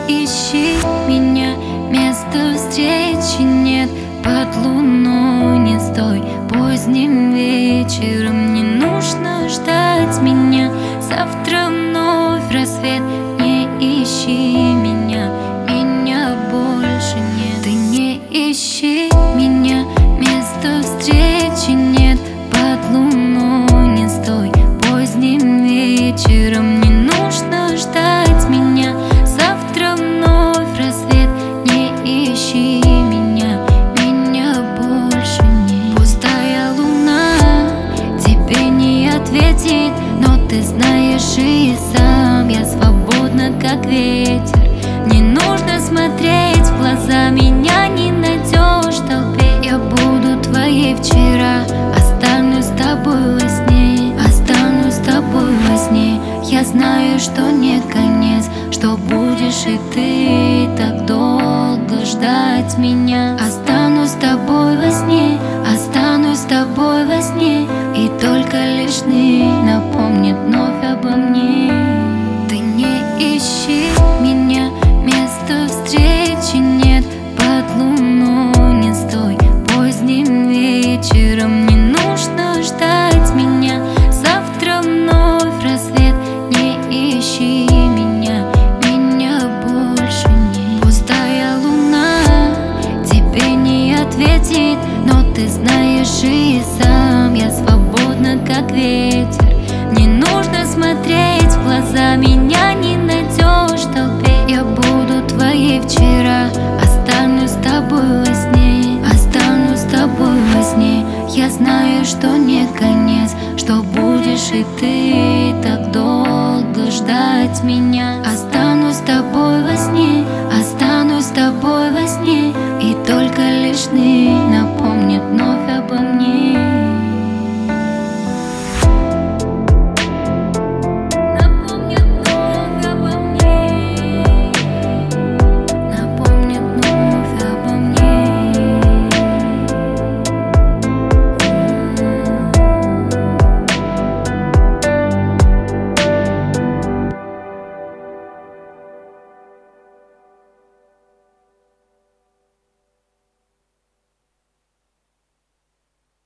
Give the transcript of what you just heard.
ищи меня, места встречи нет. Под луной не стой поздним вечером, не нужно ждать меня. Завтра вновь рассвет, не ищи меня, меня больше нет. Ты не ищи меня, места встречи нет. Под луной не стой поздним вечером, не нужно ждать меня. Завтра вновь рассвет, не ищи меня, меня больше нет. Пустая луна тебе не ответит, но ты знаешь и сам, я свободна как ветер. Не нужно смотреть в глаза, меня не найдешь в толпе. Я буду твоей вчера, останусь с тобой во сне, останусь с тобой во сне. Я знаю, что не конец, что будешь и ты так долго ждать меня. Останусь с тобой во сне, останусь с тобой во сне, и только лишь сны напомнят вновь обо мне. Ты не ищи меня, места встречи нет. Под луной не стой поздним вечером, не нужно ждать меня. Завтра вновь рассвет, не ищи меня, меня больше нет. Пустая луна тебе не ответит, но ты знаешь и сам, я свободна как ветер. Не нужно смотреть в глаза, меня не найдешь в толпе. Я буду твоей вчера, останусь с тобой во сне, останусь с тобой во сне. Я знаю, что не конец, что будешь и ты так долго ждать меня. Останусь с тобой во